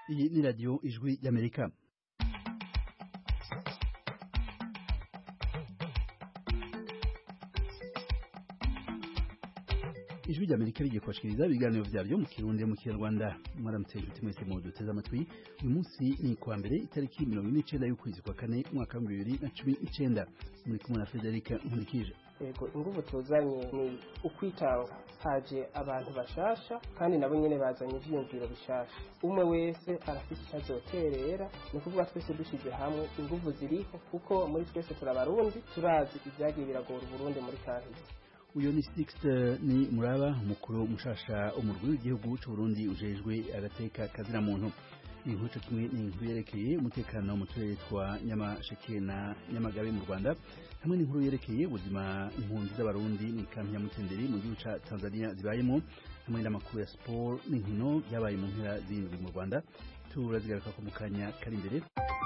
Iyi ni radio Ijwi y'Amerika. Ijwi ry'Amerika rigiye kubashikiriza ibiganiro vyavyo mu Kirundi mu Kinyarwanda. Mwaramutse inshuti mwese mu duteze amatwi. Uyu munsi ni kuwa mbere itariki 29 y'ukwezi kwa kane mwaka wa 2019. Muri kumwe na Frederic Nkurikije. Yego inguvu tuzanye ni ukwitanga, haje abantu bashasha kandi nabo nyene bazanye ivyiyumviro bishasha. Umwe wese arafite icyazoterera, ni kuvuga twese dushize hamwe inguvu ziriho kuko muri twese turabarundi turazi ibyagiye biragora Burundi muri kahise. Uyo ni Sixte ni Muraba umukuru mushasha umurwi w'igihugu cy'u Burundi ujejwe agateka kazira muntu. Inkuru kimwe ni inkuru yerekeye umutekano mu turere twa Nyamasheke na Nyamagabe mu Rwanda, hamwe n'inkuru yerekeye ubuzima impunzi z'abarundi mu kampi ya Mutenderi mu gihugu ca Tanzania zibayemo, hamwe n'amakuru ya sport n'inkino yabaye mu mpera z'indwi mu Rwanda. Turazigaruka ko mu kanya kari imbere.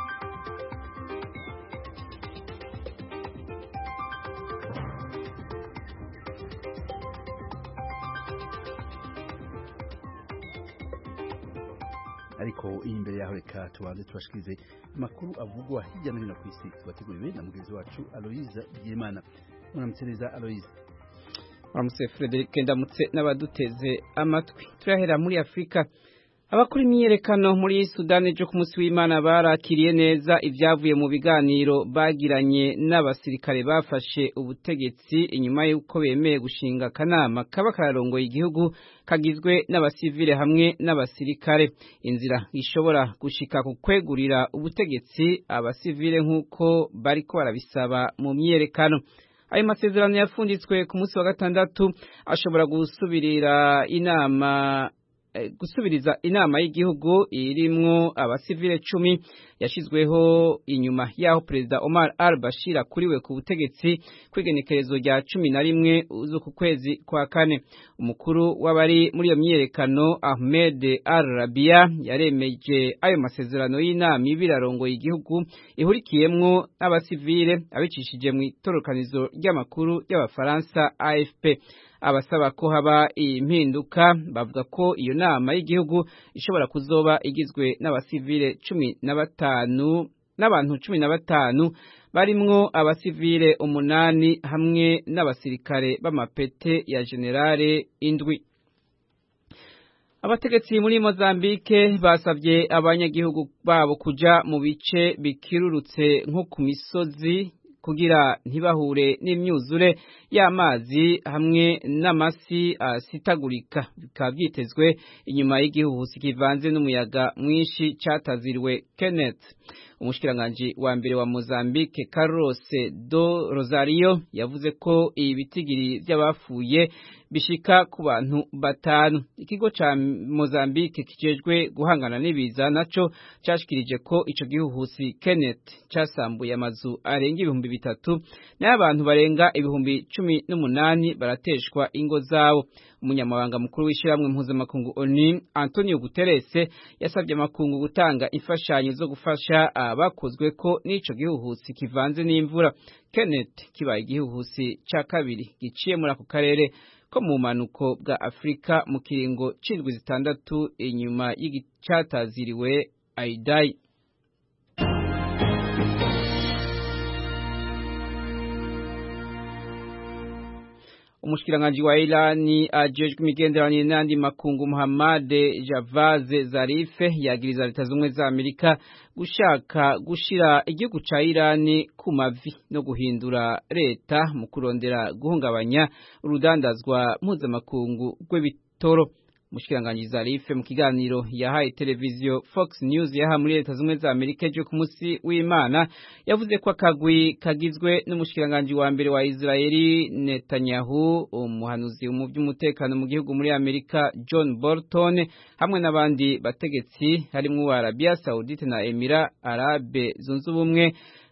Ariko imbere yaho reka tubanze tubashikirize makuru avugwa hirya no hino ku isi twateguriwe na mugenzi wacu Aloise Byimana. Muramutsereza Aloise. Muramutse Frederic, ndamutse n'abaduteze amatwi. Turahera muri Afrika. Abakuri imyiyerekano muri Sudani jo ku munsi w'Imana barakiriye neza ivyavuye mu biganiro bagiranye n'abasirikare bafashe ubutegetsi inyuma y'uko bemeye gushinga akanama kaba kararongoye igihugu kagizwe n'abasivile hamwe n'abasirikare. Inzira ishobora gushika ku kwegurira ubutegetsi abasivile nk'uko bariko barabisaba mu myiyerekano. Ayo masezerano yafunditswe ku munsi wa gatandatu ashobora gusubiriza inama y'igihugu irimwo abasivile 10 yashizweho inyuma yaho Perezida Omar al-Bashir akuriwe ku butegetsi kwigenekerezo rya 11 z'uku kwezi kwa kane. Umukuru w'abari muri iyo myiyerekano Ahmed al-Rabia yaremeje ayo masezerano y'inama ibirarongoye igihugu ihurikiyemwo abasivile abicishije mu itorokanizo ry'amakuru y'abafaransa AFP. Abasaba ko haba impinduka bavuga ko iyo nama y'igihugu ishobora kuzoba igizwe n'abasivile 15 n'abantu 15 barimwo abasivile 8 hamwe n'abasirikare b'amapete ya generale 7. Abategetsi muri Mozambique basavye abanyagihugu babo kuja mu bice bikirurutse nko ku misozi kugira ntibahure n'imyuzure y'amazi hamwe n'amasi asitagurika. Bikaba vyitezwe inyuma y'igihuhusi kivanze n'umuyaga mwinshi cataziriwe Kenneth. Umushikiranganje wa mbere wa Mozambique Carlos do Rosario yavuze ko ibitigiri by'abafuye bishika ku bantu 5. Ikigo ca Mozambique kijejwe guhangana n'ibiza naco cashikirije ko ico gihuhusi Kenneth casambuye amazu arenga 3,000 n'abantu barenga 18,000 barateshwa ingo zabo. Umunyamabanga mukuru w'ishiramwe mpuzamakungu ONU Antonio Guterres yasabye amakungu gutanga imfashanyo zo gufasha abakozwe ko n'ico gihuhusi kivanze n'imvura. Kenneth kibaye igihuhusi ca kabiri giciye muri ako karere ko mu manuko bwa Afrika mu kiringo c'indwi 6 inyuma y'igicataziriwe Idai. Umushikiranganje wa Irani ajejwe imigenderanire n'andi makungu Muhammad Javad Zarif yagiriza Leta Zunze za Amerika gushaka gushira igihugu ca Irani ku mavi no guhindura leta mu kurondera guhungabanya urudandazwa mpuzamakungu rw'ibitoro. Umushikiranganje Zarif mu kiganiro yahaye televiziyo Fox News yaha muri Leta Zunze za Amerika ejo ku munsi w'Imana yavuze ko akagwi kagizwe n'umushikiranganje wa mbere wa Israeli Netanyahu, umuhanuzi mu by'umutekano mu gihugu muri Amerika John Bolton hamwe n'abandi bategetsi harimwo wa Arabia Saudite na Emira Arabe Zunze Ubumwe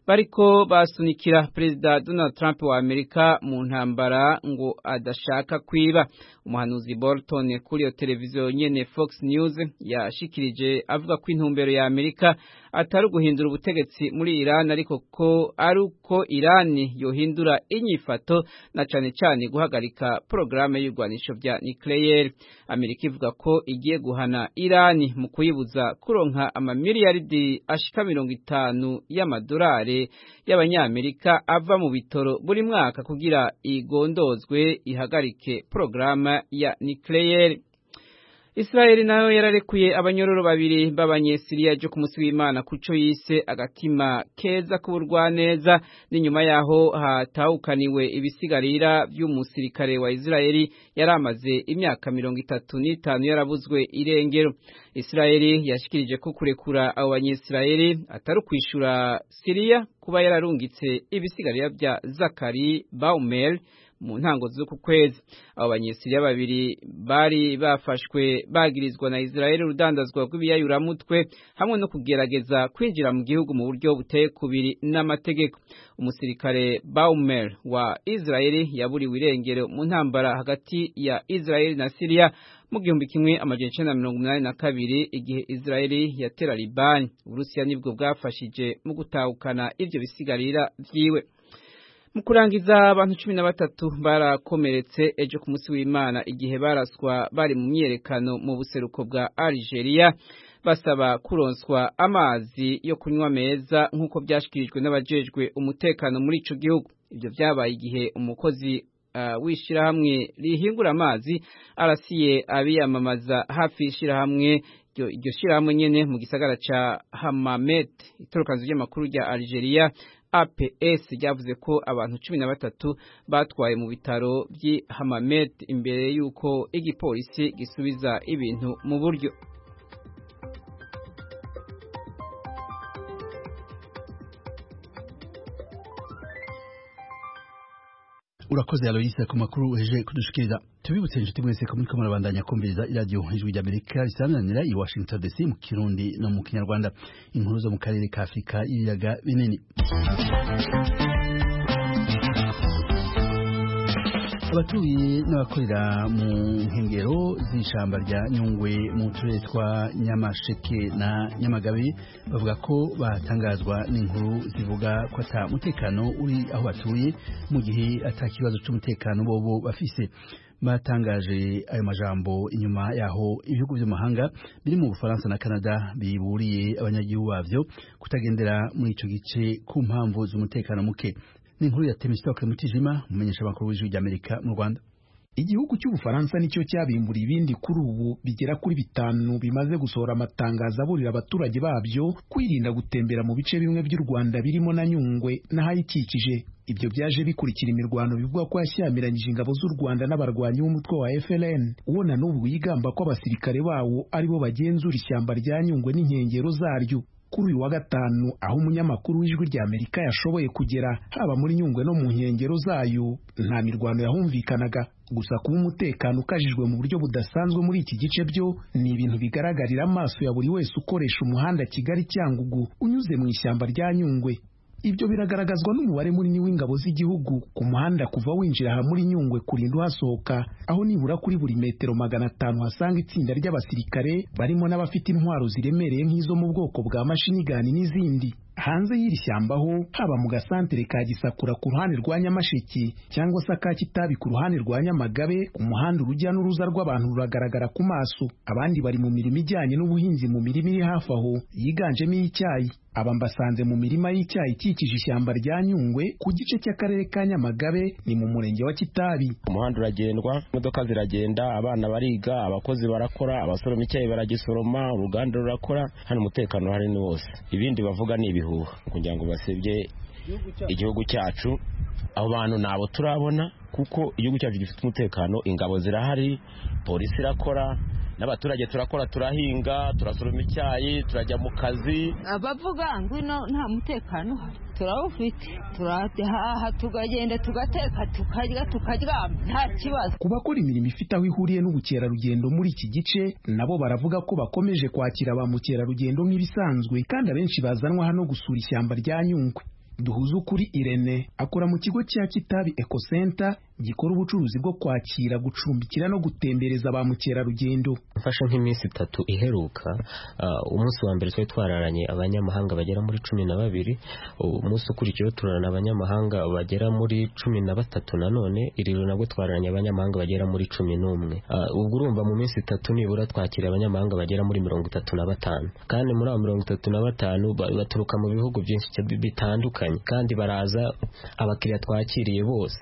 bariko basunikira Perezida Donald Trump wa Amerika mu ntambara ngo adashaka kwiba. Umuhanuzi Bolton kuri iyo televiziyo nyene Fox News yashikirije avuga ko intumbero ya Amerika atari guhindura ubutegetsi muri Iran, ariko ko ari uko Iran yohindura inyifato na cane cane guhagarika porogaramu y'urwanisho vya nucleaire. Amerika ivuga ko igiye guhana Iran mu kuyibuza kuronka amamiliyaridi ashika 50 y'amadolari y'abanyamerika ava mu bitoro buri mwaka kugira igondozwe ihagarike porogaramu ya nucleaire. Israeli nayo yararekuye abanyororo babiri b'abanyesiriya jo ku munsi w'Imana kuco yise agatima keza k'uburwaneza, n'inyuma yaho hatahukaniwe ibisigarira by'umusirikare wa Israeli yaramaze imyaka 35 yarabuzwe irengero. Israeli yashikirije ko kurekura abo banyesirayeli atari kwishura Syria kuba yararungitse ibisigarira bya Zakari Baumel mu ntango z'uku kwezi. Abo banyesiriya babiri bari bafashwe bagirizwa na Israeli urudandazwa rw'ibiyayuramutwe hamwe no kugerageza kwinjira mu gihugu mu buryo buteye kubiri n'amategeko. Umusirikare Baumel wa Israeli yaburiwe irengero mu ntambara hagati ya Israeli na Syria mu 1982 igihe Israeli yatera Liban. Uburusiya nibwo bwafashije mu gutahukana ivyo bisigarira vyiwe. Mu kurangiza abantu 13 barakomeretse ejo ku munsi w'Imana igihe baraswa bari mu myerekano mu buseruko bwa Algeria basaba kuronswa amazi yo kunywa meza nk'uko byashikirijwe n'abajejwe umutekano muri ico gihugu. Ivyo vyabaye igihe umukozi w'ishirahamwe rihingura amazi arasiye abiyamamaza hafi y'ishirahamwe iryo shirahamwe nyene mu gisagara ca Hammamet. Itorokanzo ry'amakuru rya Algeria APS ryavuze ko abantu 13 batwaye mu bitaro by'i Hammamet imbere yuko igipolisi gisubiza ibintu mu buryo. Urakoze Aloisa ku makuru uheje kudushikiriza. Tubibutse inshuti mwese ko muriko murabandanya kumviriza iradio Ijwi ry'Amerika risananira i Washington DC mu Kirundi no mu Kinyarwanda. Inkuru zo mu karere ka Afrika y'ibiyaga binini. Abatuye n'abakorera mu nkengero z'ishamba rya Nyungwe mu turere twa Nyamasheke na Nyamagabe bavuga ko batangazwa n'inkuru zivuga ko ata mutekano uri aho batuye mu gihe atakibazo cy'umutekano bobo bafise. Batangaje ayo majambo inyuma yaho ibihugu by'amahanga biri mu Bufaransa na Canada biburiye abanyagihugu bavyo kutagendera muri ico gice ku mpamvu z'umutekano muke. N'inkuru ya Temistoke Mutijima mumenyesha makuru w'Ijwi ry'Amerika mu Rwanda. Igihugu cy'Ubufaransa nicyo cyabimbura ibindi kuri ubu bigera kuri 5 bimaze gusohora amatangazo aburira abaturage babyo kwirinda gutembera mu bice bimwe by'u Rwanda birimo na Nyungwe n'ahayikikije. Ibyo byaje bikurikira imirwano bivuga ko yashyamiranyije ingabo z'u Rwanda n'abarwanyi b'umutwe wa FLN ubona n'ubu yigamba ko abasirikare bawo aribo bagenzura ishyamba rya Nyungwe n'inkengero zaryo. Kuri uyu wa gatanu aho umunyamakuru w'Ijwi ry'Amerika yashoboye kugera haba muri Nyungwe no mu nkengero zayo nta mirwano yahumvikanaga, gusa kuba umutekano ukajijwe mu buryo budasanzwe muri iki gice byo ni ibintu bigaragarira amaso ya buri wese ukoresha umuhanda Kigali Cyangugu unyuze mu ishyamba rya Nyungwe. Ibyo biragaragazwa n'umubare munini w'ingabo z'igihugu ku muhanda kuva winjira aha muri Nyungwe kurinda uhasohoka, aho nibura kuri buri metero 500 hasanga itsinda ry'abasirikare barimo n'abafite intwaro ziremereye nk'izo mu bwoko bwa mashinigani n'izindi. Hanze y'iri shyamba ho haba mu gasantere ka Gisakura ku ruhande rwa Nyamasheke cyangwa se ka Kitabi ku ruhande rwa Nyamagabe, ku muhanda urujya n'uruza rw'abantu ruragaragara ku maso. Abandi bari mu mirimo ijyanye n'ubuhinzi mu mirima iri hafi aho yiganjemo icyayi. Aba mbasanze mu mirima y'icyayi ikikije ishyamba rya Nyungwe ku gice cy'akarere ka Nyamagabe ni mu murenge wa Kitabi. Umuhanda uragendwa, imodoka ziragenda, abana bariga, abakozi barakora, abasoroma icyayi baragisoroma, uruganda rurakora, hano umutekano hari ni wose. Ibindi bavuga ni ibihuha kugira ngo basebye igihugu cyacu. Abo bantu nabo turabona kuko igihugu cyacu gifite umutekano, ingabo zirahari, polisi irakora, n'abaturage turakora, turahinga, turasoroma icyayi, turajya mu kazi. Abavuga ngo nta mutekano uhari turawufite, turahaha tugagenda tugateka tukaryama nta kibazo. Ku bakora imirimo ifite aho ihuriye n'ubukerarugendo muri iki gice nabo baravuga ko bakomeje kwakira ba mukerarugendo nk'ibisanzwe kandi abenshi bazanwa hano gusura ishyamba rya Nyungwe. Duhuzukuri Irene akora mu kigo cya Kitabi Eco Center gikora ubucuruzi bwo kwakira, gucumbikira no gutembereza ba mukerarugendo. Mfashe nk'iminsi 3 iheruka, umunsi wa mbere twari twararanye abanyamahanga bagera muri 12, umunsi ukurikiyeho turarana abanyamahanga bagera muri 13, nanone iriro nabwo twararanye abanyamahanga bagera muri 11. Ubwo urumva mu minsi 3 nibura twakira abanyamahanga bagera muri 35, kandi muri abo 35 baturuka mu bihugu byinshi bitandukanye, kandi baraza abakiriya twakiriye bose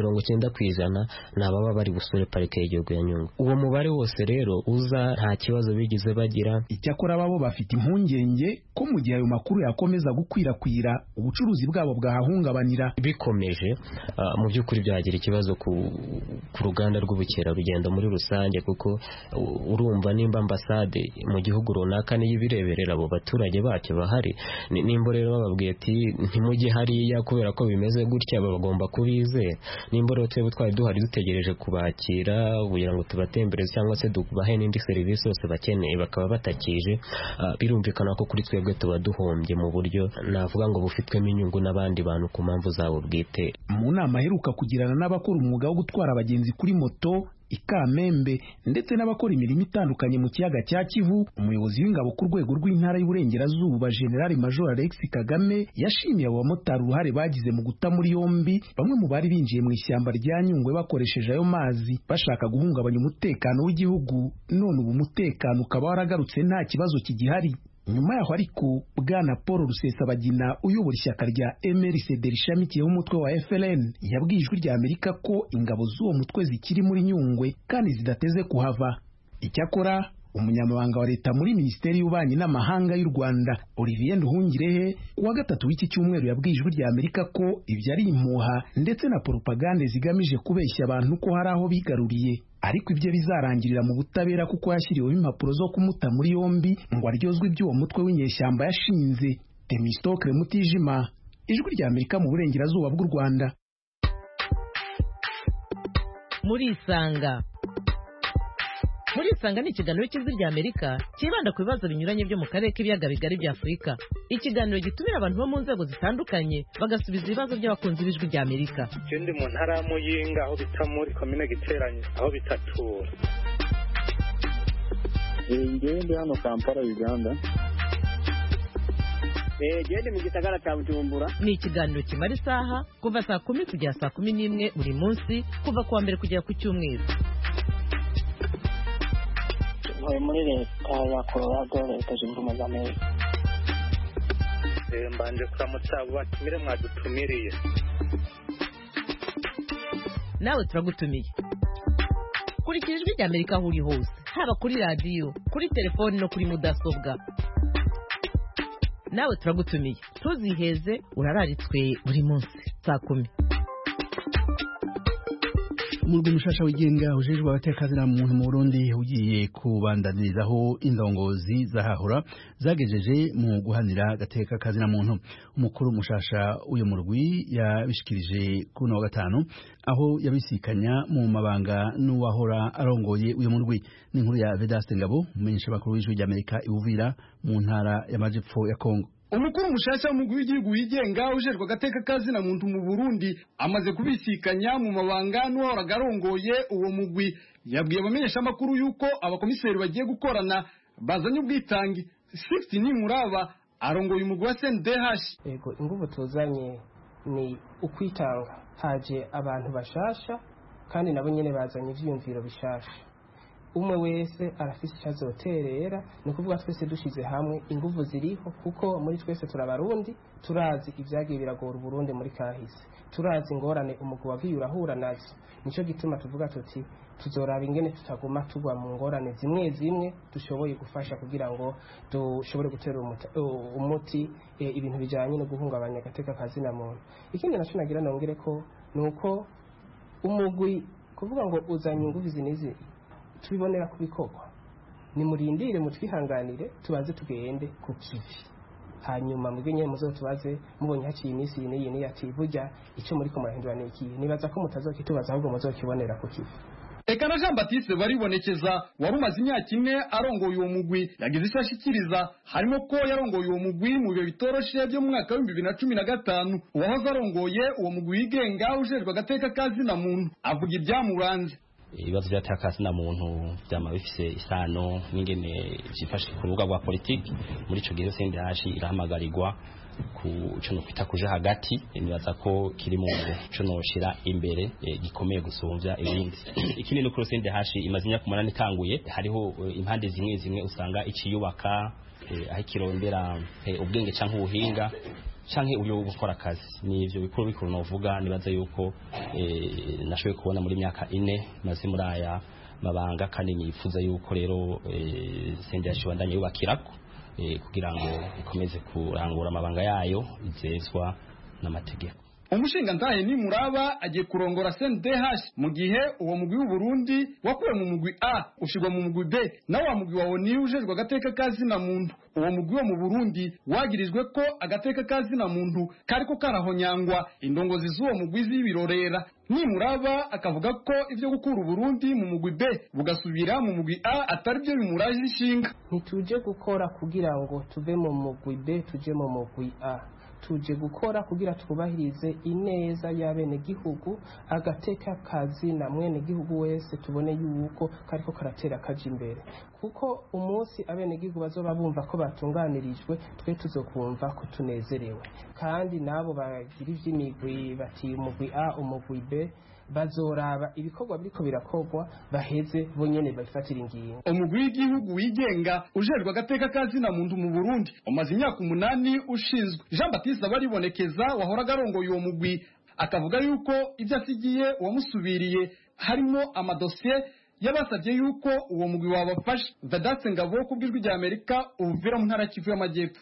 90% nababa bari gusura parike y'igihugu ya Nyungwe. Uwo mubare wose rero uza nta kibazo bigize bagira. Icyakora babo bafite impungenge ko mu gihe ayo makuru yakomeza gukwirakwira ubucuruzi bwabo bwahahungabanira. Bikomeje mu by'ukuri byagira ikibazo ku ruganda rw'ubukerarugendo muri rusange, kuko urumva nimba ambasade mu gihugu runaka niyo ibireberera abo baturage bacyo bahari, nimba rero bababwiye ati ntimujye hariya kubera ko bimeze gutya, bagomba kubizera. Nimba rero twebwe twari duhari dutegereje kubakira kugira ngo tubatembereze cyangwa se dubahe n'indi serivisi yose bakeneye bakaba batakije, birumvikana ko kuri twebwe tuba duhombye mu buryo navuga ngo bufitwemo inyungu n'abandi bantu ku mpamvu zabo bwite. Mu nama aheruka kugirana n'abakora umwuga wo gutwara abagenzi kuri moto i Kamembe ndetse n'abakora imirimo itandukanye mu kiyaga cya Kivu, umuyobozi w'ingabo ku rwego rw'intara y'Uburengerazuba General Major Alex Kagame yashimiye abo bamotari uruhare bagize mu guta muri yombi bamwe mu bari binjiye mu ishyamba rya Nyungwe bakoresheje ayo mazi bashaka guhungabanya umutekano w'igihugu, none ubu umutekano ukaba waragarutse nta kibazo kigihari. Nyuma yaho ariko Bwana Paul Rusesabagina uyobora ishyaka rya MRCD rishamikiyeho umutwe wa FLN yabwiye Ijwi rya Amerika ko ingabo z'uwo mutwe zikiri muri Nyungwe kandi zidateze kuhava. Icyakora umunyamabanga wa leta muri Minisiteri y'Ububanyi n'Amahanga y'u Rwanda Olivier Nduhungirehe kuwa 3 w'iki cyumweru yabwiye Ijwi rya Amerika ko ibyo ari impuha ndetse na propagande zigamije kubeshya abantu ko hari aho bigaruriye, ariko ibyo bizarangirira mu butabera kuko yashyiriweho impapuro zo kumuta muri yombi ngo aryozwe iby'uwo mutwe w'inyeshyamba yashinze. Temistokle Mutijima, Ijwi rya Amerika mu burengerazuba bw'u Rwanda. Muri Isanga ni ikiganiro cy'Ijwi rya Amerika kibanda ku bibazo binyuranye byo mu karere k'ibiyaga bigari bya Afurika. Ikiganiro gitumira abantu bo mu nzego zitandukanye bagasubiza ibibazo by'abakunzi b'Ijwi rya Amerika. Ndi mu ntara ya Muyinga aho bita muri komine Giteranye aho bitatura. Ndi hano Kampala Uganda. Gende mu gisagara cya Bujumbura. Ni ikiganiro kimara isaha kuva saa 10 kugera saa 11 buri munsi kuva kuwa mbere kugera ku cyumweru. Muri leta ya Colorado, Leta Zunze Ubumwe za Amerika. Mbanje kuramutsa batumire mwadutumiriye. Nawe turagutumiye. Kurikira Ijwi rya Amerika aho uri hose, haba kuri radio, kuri telefone no kuri mudasobwa. Nawe turagutumiye. Tuziheze urararitswe buri munsi saa 10. Umurwi mushasha wigenga ujejwe abatekazi na muntu mu Burundi ugiye kubandanirizaho indongozi zahahora zagejeje mu guhanira agateka kazi na muntu. Umukuru mushasha uyu murwi yabishikirije kuno wa 5 aho yabisikanya mu mabanga n'uwahora arongoye uyu murwi. Ni inkuru ya Vedaste Ngabo, umumenyesha makuru w'Ijwi rya Amerika Uvira mu ntara y'Amajepfo ya Kongo. Umukuru mushasha w'umugwi w'igihugu wigenga ujejwe agateka kazi na muntu mu Burundi amaze kubisikanya mu mabanga n'uwahora arongoye uwo mugwi. Yabwiye abamenyesha makuru yuko abakomiseri bagiye gukorana bazanye ubwitangi. 60 ni muraba arongoye umugwi wa CNDH. Yego, ingufu tuzanye ni ukwitanga. Haje abantu bashasha kandi nabo nyene bazanye ivyumviro bishasha. Umwe wese arafise icyazoterera, ni kuvuga twese dushize hamwe ingufu ziriho, kuko muri twese turabarundi, turazi ibyagiye biragora Burundi muri kahise, turazi ingorane umugwi wagiye urahura nazo. Nico gituma tuvuga tuti tuzoraba ingene tutaguma tugwa mu ngorane zimwe zimwe, dushoboye gufasha kugira ngo dushobore gutera umuti ibintu bijanye no guhungabanya agateka kazi na muntu. Ikindi naco nagira nongere ko nuko umugwi kuvuga ngo uzanye ingufu zinizi tubibonera kubikorwa, ni murindire mutwihanganire tubanze tugende ku kivi, hanyuma mwebwe nyene muzotubaze mubonye haciye iminsi yini ati burya ico muri ko murahindura niki. Nibaza ko mutazokitubaza ahubwo muzokibonera ku kivi. eka na Jean Baptiste baribonekeza wari umaze imyaka 4 arongoye uwo mugwi yagize icyo ashikiriza harimo ko yarongoye uwo mugwi mu bihe bitoroshe byo mu mwaka wa 2015 uwahoze arongoye uwo mugwi wigenga ujerwa agateka kazina muntu avuga ibyamuranze. Ibibazo by'atakasi na muntu byama bifise isano n'ingene byifashe ku rubuga rwa politiki muri ico gihe CNDH irahamagarirwa ku cyo no kwita kuje hagati nibaza ko kiri mu cyo no shira imbere gikomeye gusumvya ibindi. Ikindi no kuri CNDH imaze imyaka 8 itanguye hariho impande zimwe usanga iciyubaka aho kirondera ubwenge canke ubuhinga canke uyo gukora akazi nivyo bikuru novuga nibaza yuko nashoboye kubona muri myaka 4 maze muri aya mabanga kandi nifuza yuko rero CNDH bandanye yubakirako kugira ngo ikomeze kurangura amabanga yayo izezwa n'amategeko. Umushinga ntahe ni Muraba agiye kurongora CNDH mu gihe uwo mugwi w'u Burundi wakuwe mu mugwi A ushirwa mu mugwi B na wa mugwi wa ONU ujejwe agateka kazina muntu. Uwo mugwi wo mu Burundi wagirijwe ko agateka kazina muntu kariko karahonyangwa indongozi z'uwo mugwi z'ibirorera. Ni Muraba akavuga ko ivyo gukura u Burundi mu mugwi B bugasubira mu mugwi A atari byo bimuraje ishinga. Ntituje gukora kugira ngo tuve mu mugwi B tuje mu mugwi A. Tuje gukora kugira twubahirize ineza y'abene gihugu agateka kazi na mwene gihugu wese tubone yuko kariko karatera kaje imbere kuko umunsi abene gihugu bazoba bumva ko batunganirijwe twe tuzokumva ko tunezerewe kandi nabo bagira ivy'imigwi bati umugwi A umugwi B bazoraba ibikorwa biriko birakogwa baheze bonyene bafatira ingingo. Umugwi w'igihugu wigenga ujerwa agateka kazina muntu mu Burundi umaze imyaka 8 ushinzwe. Jean Baptiste baribonekeza wahora garongoye uwo mugwi akavuga yuko ivyo asigiye uwamusubiriye harimo amadosiye yabasabye yuko uwo mugwi wabafasha. Vedaste Ngabo kubwirwa rya Amerika ubuvira mu ntara Kivu y'Amajyepfo.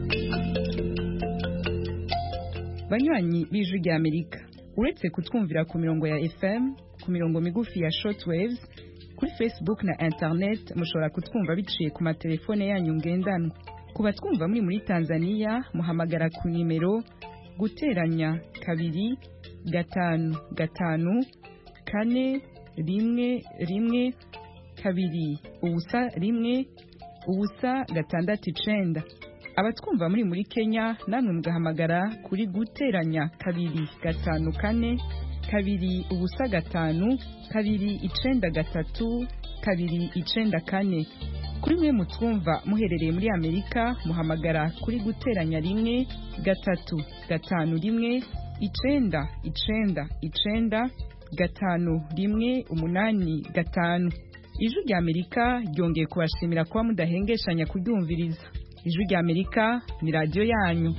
Banywanyi b'ijwi rya Amerika uretse kutwumvira ku mirongo ya FM, ku mirongo migufi ya shortwaves, kuri Facebook na internet mushobora kutwumva biciye ku matelefone yanyu ngendanwa. Kuba twumva muri Tanzania muhamagara ku nimero guteranya 2 5 5 4 1 1 2 ubusa 1 ubusa 6 abatwumva muri Kenya namwe mugahamagara kuri guteranya 2 5 4 2 ubusa 5 2 9 3 2 9 4 kuri mwe mutwumva muherereye muri Amerika muhamagara kuri guteranya 1 3 5 1 9 9 9 5 1 8 5 Ijwi rya Amerika ryongeye kubashimira kuba mudahengeshanya kuryumviriza. Ijwi rya Amerika ni radio yanyu.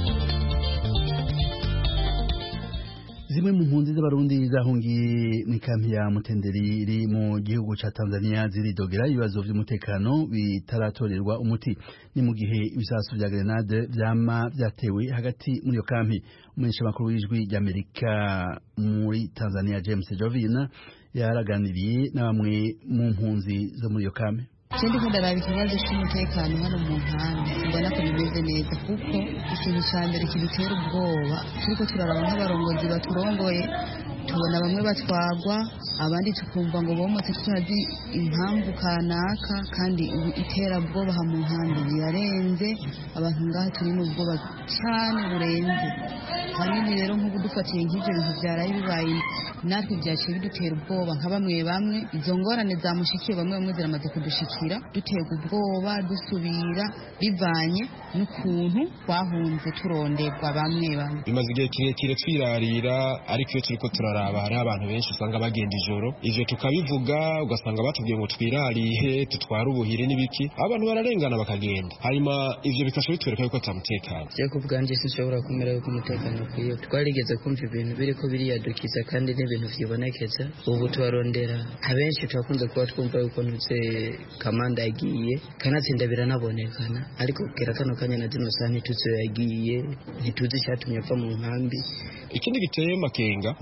Zimwe mu mpunzi z'abarundi zahungiye mu kampi ya Mutenderi iri mu gihugu ca Tanzania ziridogera ibibazo vy'umutekano bitaratorerwa umuti. Ni mu gihe ibisasu vya grenade vyama vyatewe hagati muri yo kampi. Umunyesha makuru w'Ijwi rya Amerika muri Tanzania James Jovina yaraganiriye na bamwe mu mpunzi zo muri yo kampi. Kandi kundaraba ikibazo cy'umutekano hano mu nkambi mbona ko bimeze neza kuko ikintu cya mbere kidutera ubwoba turiko turaraba nk'abarongozi baturongoye tubona bamwe batwagwa abandi tukumva ngo bomotse tutazi impamvu kanaka kandi iterabwoba mu nkambi birarenze abantu ngaha turi mu bwoba cyane burenze hanini rero nk'ubu dufatiye nk'ibyo bintu byaraye bibaye natwe byaciye bidutera ubwoba nka bamwe izo ngorane zamushikiye bamwe ziramaze kudushikira dutega ubwoba dusubira bivanye n'ukuntu twahunze turonderwa bamwe bimaze igihe kirekire twirarira ariko iyo turiko turaraba hari abantu benshi usanga bagenda ivyo tukabivuga ugasanga batubwiye ngo twirarihe tutwara ubuhire n'ibiki abantu bararengana bakagenda hanyuma ivyo bikasha bitwereka yuko atamutekano je kubwanje sinshobora kumera yuko umutekano ukwiye twarigeze kumva ibintu biriko biriyadukiza kandi n'ibintu vyibonekeza ubu tubarondera abenshi twakunze kuba twumva yuko ntuze kamanda yagiye kanatsinda biranabonekana ariko kera kano kanya na zino saha ntituzi yagiye ntituzi icyatumye apfa mu nkambi. Ikindi giteye makenga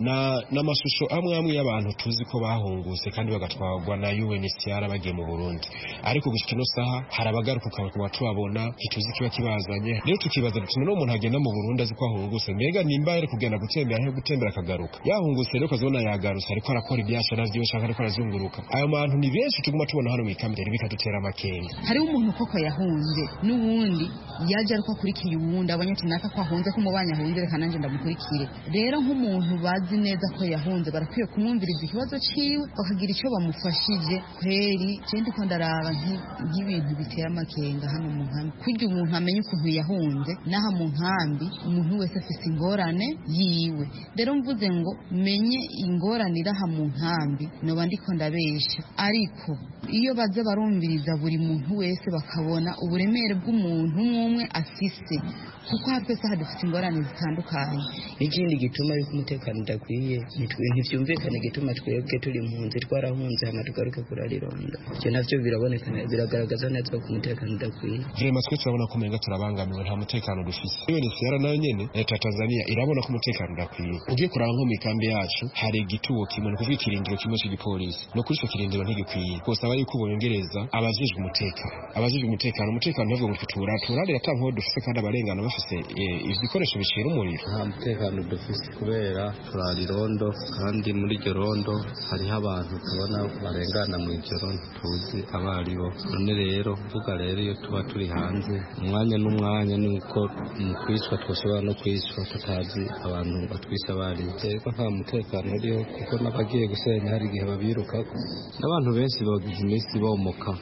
n'amashusho amwe y'abantu tuzi ko bahunguse kandi bagatwarwa na UNHCR bagiye mu Burundi ariko gushika ino saha harabagaruka kuba tubabona ntituzi kiba kibazanye rero tukibaza duti no umuntu agenda mu Burundi azi ko ahunguse mbega nimba ari kugenda gutembera akagaruka yahunguse rero kazona yagarutse ariko arakora ibyasha navyo shaka ariko arazunguruka ayo bantu ni benshi tuguma tubona hano mu ikambi bikadutera amakenga hariho umuntu koko yahunze n'uwundi yaje ariko akurikiye uwundi abonye ati naka ko ahunze ko mubanya ahunze reka nanje ndamukurikire rero nk'umuntu bazi neza ko yahunze barakwiye kumwumviriza ikibazo ciwe bakagira icyo bamufashije kweri cyende ko ndaraba nk'ibintu bitera amakenga hano mu nkambi kugira umuntu amenye ukuntu yahunze naha mu nkambi umuntu wese afise ingorane yiwe rero mvuze ngo menye ingorane iraha mu nkambi noba ndiko ndabesha ariko iyo baze barumviriza buri muntu wese bakabona uburemere bw'umuntu umwe afise kuko twese hadufite ingorane zitandukanye ikindi gituma yuko umutekano udakwiye ntivyumvikane gituma twebwe turi impunzi twarahunze hama tugaruke kurarironda ivyo navyo birabonekana biragaragaza neza ko umutekano udakwiye vraiment twe turabona ko umenga turabangamiwe nta mutekano dufise UNHCR nayo nyene leta ya Tanzania irabona ko umutekano udakwiye ugiye kuraba nko mu ikambi yacu hari igitubo kimwe no kuvuga ikirindiro kimwe cy'igipolisi no kuri ico kirindiro ntigikwiye kose aba yuko bongereza abajejwe umutekano ntabwo ngo turarira atanko dufise kandi abarengana bafise ibikoresho bicira umuriro nta mutekano dufise kubera turarirondo kandi muri iryo rondo hariho abantu tubona barengana mu ijoro tuzi abaribo none rero vuga rero iyo tuba turi hanze umwanya n'umwanya nuko mu kwicwa twashobora no kwicwa tutazi abantu batwisha abaribo rero nta mutekano uriho kuko n'abagiye gusenya hari igihe babirukako n'abantu benshi bagize iminsi bomoka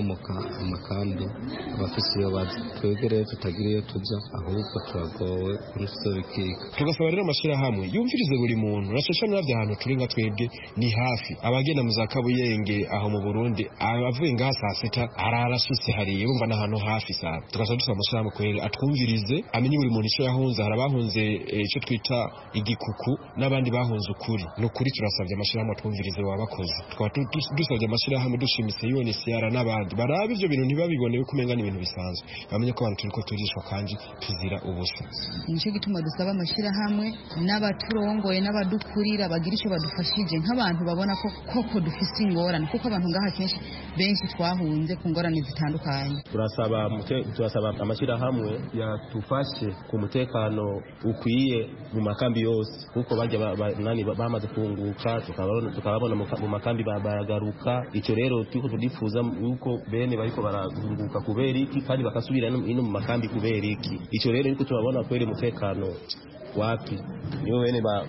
amakambi abafise iyo bazi twebwe rero tutagira iyo tuja ahubwo turagowe kunsobikika tugasaba rero amashirahamwe yumvirize buri muntu nashasha n'avya ahantu turi nka twebwe ni hafi abagenda mu za Kabuyenge aho mu Burundi abavuye ngaha saa sita ararashitse hariye bumva n'ahantu hafi sana tugasaba dusaba amashirahamwe kwera atwumvirize amenye buri muntu ico yahunze harabahunze ico twita igikuku n'abandi bahunze ukuri n'ukuri turasabye amashirahamwe atwumvirize wabakoze twaba dusabye amashirahamwe dushimise UNHCR n'abandi barabe ivyo bintu ntibabibone yuko umenga ni ibintu bisanzwe bamenye ko abantu turiko turishwa kandi tuzira ubusa nico gituma dusaba amashirahamwe n'abaturongoye n'abadukurira bagira ico badufashije nk'abantu babona ko koko dufise ingorane kuko abantu ngaha kenshi benshi twahunze ku ngorane zitandukanye turasaba amashirahamwe yatufashe ku mutekano ukwiye mu makambi yose kuko bajya bamaze kunguka tukababona mu makambi baragaruka icyo rero turiko tudifuza yuko bene bariko barahunguka kubera iki kandi bakasubira ino mu makambi kubera iki icyo rero niko turabona kwere umutekano wapi niwe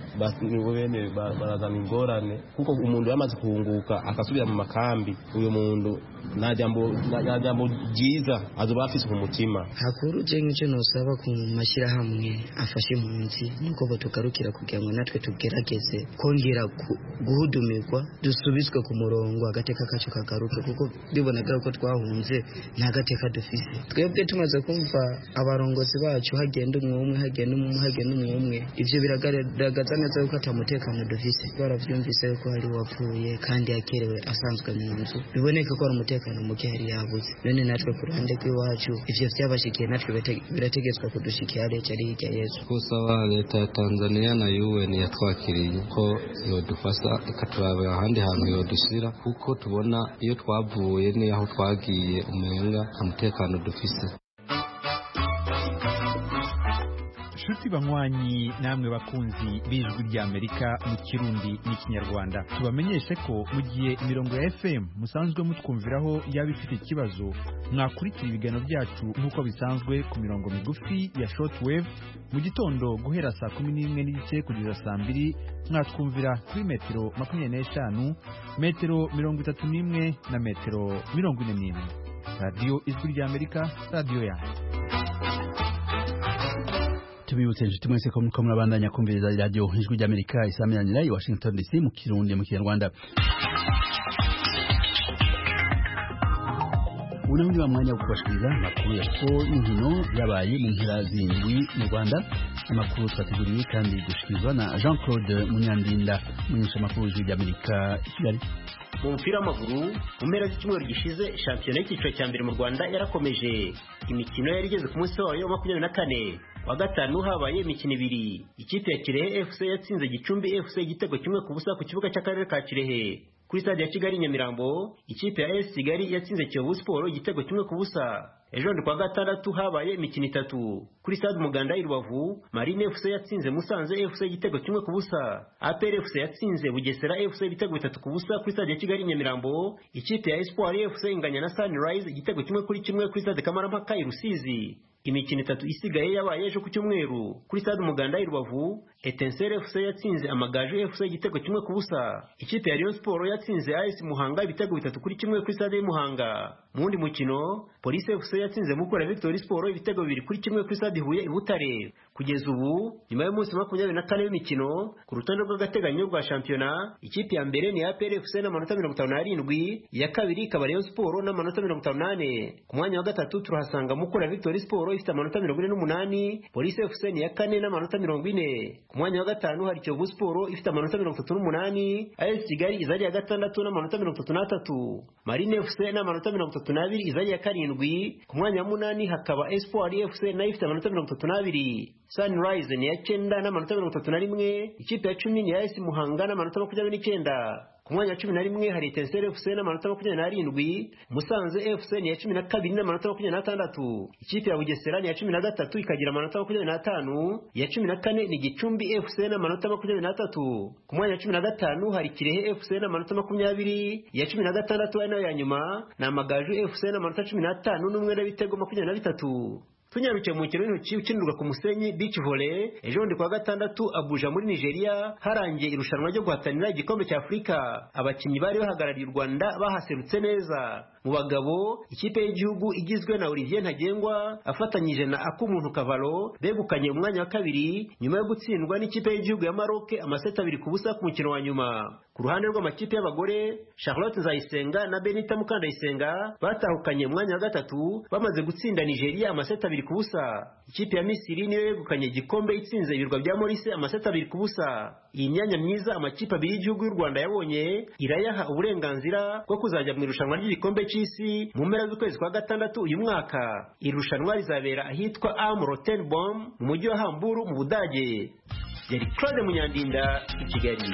bene barazana ingorane kuko umuntu yamaze kuhunguka akasubira mu makambi uyu muntu nta jambo ryiza azoba afise ku mutima hakuru je nk'icyo nosaba ku mashyirahamwe afashe impunzi nuko batugarukira kugira ngo natwe tugerageze kongera guhudumirwa dusubizwe ku murongo agateka kacu kagaruke kuko bibonaga ko twahunze nta gateka dufise twebwe tumaze kumva abarongozi bacu hagenda umwe ivyo biragaragaza neza ko atamutekano dufise baravyumvise ko hari wapfuye kandi yakerewe asanzwe mu nzu biboneka ko ari umutekano muke yari yabuze none natwe ku ruhande rw'iwacu ivyo vyabashikiye natwe birategetswe kudushikira leta ari hirya yesu kusaba leta ya Tanzania na UN yatwakiriye ko yodufasha ikaturaba ahandi hantu yodushira kuko tubona iyo twavuye ni aho twagiye umenga umutekano dufise Shuti banywanyi namwe bakunzi b'ijwi rya Amerika mu Kirundi n'ikinyarwanda tubamenyeshe ko mu gihe imirongo ya FM musanzwe mutwumviraho yaba ifite ikibazo mwakurikira ibiganiro byacu nk'uko bisanzwe ku mirongo migufi ya shortwave mu gitondo guhera saa 11:30 kugeza saa 2 mwatwumvira kuri metero 25 metero 31 na metero 41 Radio Ijwi rya Amerika radio yanyu tubibutse inshuti mwese ko muriko murabandanya kumviriza radio Ijwi rya Amerika isaminanira i Washington DC mu Kirundi mu Kinyarwanda ubundi bamwanya kubashikiriza makuru yako inkino yabaye mu mpera zindwi mu Rwanda amakuru twateguriwe kandi dushikirizwa na Jean-Claude Munyandinda munyesha makuru Ijwi rya Amerika Kigali mu mupira w'amaguru mu mpera z'icyumweru gishize shampiyona y'icyiciro cya mbere mu Rwanda yarakomeje imikino yari igeze ku munsi wayo wa 24 wa gatanu habaye imikino ibiri. Ikipe ya Kirehe FC yatsinze Gicumbi FC igitego kimwe ku busa ku kibuga cy'akarere ka Kirehe. Kuri stade ya Kigali Nyamirambo, ikipe ya AS Kigali yatsinze Kiyovu Sport igitego kimwe ku busa. Ejo ndi kwa gatandatu habaye imikino itatu. Kuri stade Umuganda i Rubavu, Marine FC yatsinze Musanze FC igitego kimwe ku busa. APR FC yatsinze Bugesera FC ibitego bitatu ku busa kuri stade ya Kigali Nyamirambo. Ikipe ya Espoir FC inganya na Sunrise igitego kimwe kuri kimwe kuri stade Kamarampaka i Rusizi. Imikino itatu isigaye yabaye ejo ku cyumweru. Kuri stade Umuganda i Rubavu, Etincelle FC yatsinze Amagaju FC igitego kimwe ku busa. Ikipe ya Rayon Sport yatsinze AS Muhanga ibitego bitatu kuri kimwe kuri stade Muhanga. Mu wundi mukino, Police FC yatsinze Mukura Victory Sport ibitego bibiri kuri kimwe kuri stade Huye i Butare. Kugeza ubu, nyuma y'umunsi 24 w'imikino, ku rutonde rw'agateganyo rwa shampiyona, ikipe ya mbere ni APR FC n'amanota 57, iya kabiri ikaba Rayon Sport n'amanota 58. Ku mwanya wa gatatu turahasanga Mukura Victory Sport ifite amanota 48, Police FC ni iya kane n'amanota 40. Ku mwanya wa gatanu hari Kiyovu Sport ifite amanota 38, AS Kigali izari ya gatandatu n'amanota 33, Marine FC n'amanota 32 izari ya karindwi. Ku mwanya wa munani hakaba Espoir FC nayo ifite amanota 32, Sunrise ni ya 9 n'amanota 31, ikipe ya 10 ni AS Muhanga n'amanota 29. Ku mwanya wa 11 hari Etincelle FC n'amanota 27, Musanze FC ni ya 12 n'amanota 26, ikipe ya Bugesera ni ya 13 ikagira amanota 25, ya 14 ni Gicumbi FC n'amanota 23. Ku mwanya wa 15 hari Kirehe FC n'amanota 20, ya 16 nayo ya nyuma na Amagaju FC n'amanota 15 n'umwe w'ibitego 23. Tunyarukiye mu mukino w'intoki ukinirwa ku musenyi beach volley, ejo ndi kwa gatandatu Abuja muri Nigeria harangiye irushanwa ryo guhatanira igikombe cya Afurika. Abakinnyi bari bahagarariye u Rwanda bahaserutse neza. Mu bagabo, ikipe y'igihugu igizwe na Olivier Ntagengwa afatanyije na Akumuntu Kavalo begukanye umwanya wa kabiri nyuma yo gutsindwa n'ikipe y'igihugu ya Maroc amaseta 2 ku busa ku mukino wa nyuma. Ku ruhande rw'amakipe y'abagore, Charlotte Nzayisenga na Benita Mukandayisenga batahukanye umwanya wa gatatu bamaze gutsinda Nigeria amaseta 2 ku busa. Ikipe ya Misiri niyo yegukanye igikombe itsinze ibirwa bya Maurice amaseta 2 ku busa. Iyi myanya myiza amakipe abiri y'igihugu y'u Rwanda yabonye irayaha uburenganzira bwo kuzajya mu irushanwa ry'igikombe cy'isi mu mpera z'ukwezi kwa gatandatu uyu mwaka. Irushanwa rizabera ahitwa Am Rotterdam mu mujyi wa Hamburg mu Budage. Yari Claude Munyandinda i Kigali.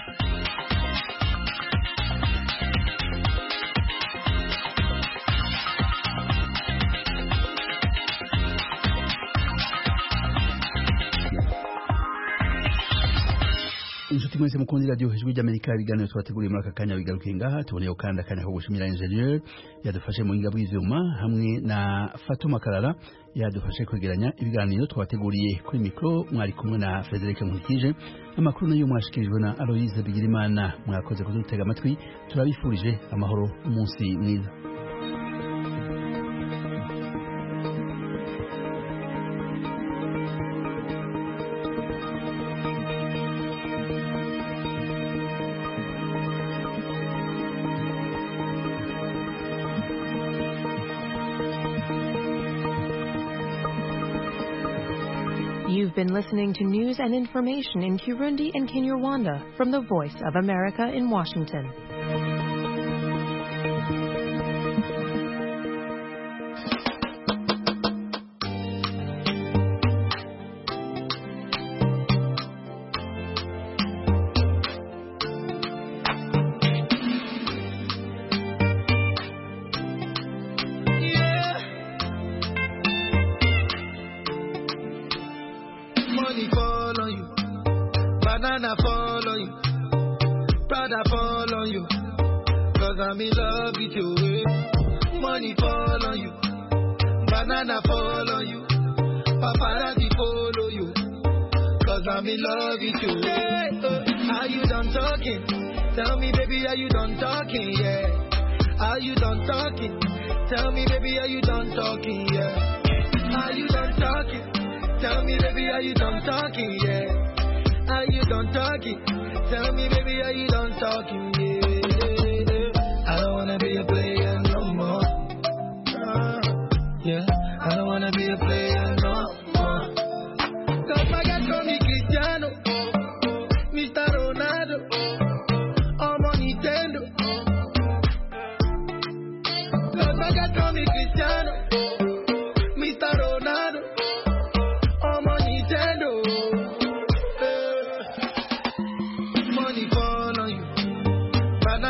Inshuti mwese mukundi radio Ijwi ry'Amerika ibiganiro twateguriye muri aka kanya bigarukiye ngaha tuboneyeho kandi akanya ko gushimira ingenieur yadufashe mu ngabo bw'ivyuma hamwe na Fatuma Karara yadufashe kwegeranya ibiganiro twateguriye kuri mikro mwari kumwe na Frederic Nkutije. Amakuru nayo mwashikirijwe na Aloise Bigirimana. Mwakoze kudutega amatwi, turabifurije amahoro umunsi mwiza. You've been listening to news and information in Kirundi and Kinyarwanda from the Voice of America in Washington. Money fall on you, banana fall on you, Prada fall on you, cause I'm in love with you. Money fall on you, banana fall on you, paparazzi follow you, cause I'm in love with you. Are you done talking? Tell me baby, are you done talking? Yeah. Are you done talking? Tell me baby, are you done talking? Yeah. Are you done talking? Tell me, baby, are you done talking? Yeah. Are you done talking? Tell me, baby, are you done talking? Yeah. I don't wanna be a player no more. Yeah. I don't wanna be a player no more. Cause my guy call me Cristiano, Mr. Ronaldo, I'm on Nintendo. Cause my guy call me Cristiano, Mr. Ronaldo, I'm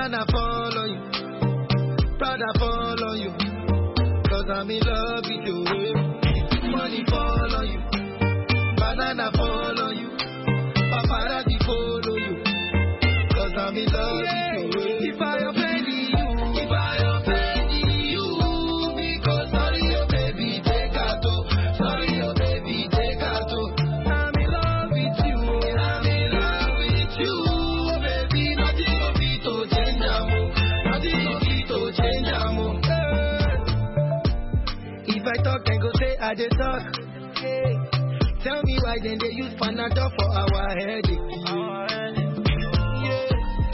Banana fall on you, Prada fall on you, cause I'm in love with you. Money fall on you, banana fall on you, paparazzi follow you, cause I'm in love with you. If I offend you, if I offend you, because sorry your baby take out, sorry your baby take out. I'm in love with you, I'm in love with you, baby. Nothing of it to change amo, nothing of it to change amo. If I talk, then go say I dey talk. Hey, tell me why then they use Panadol for our headache.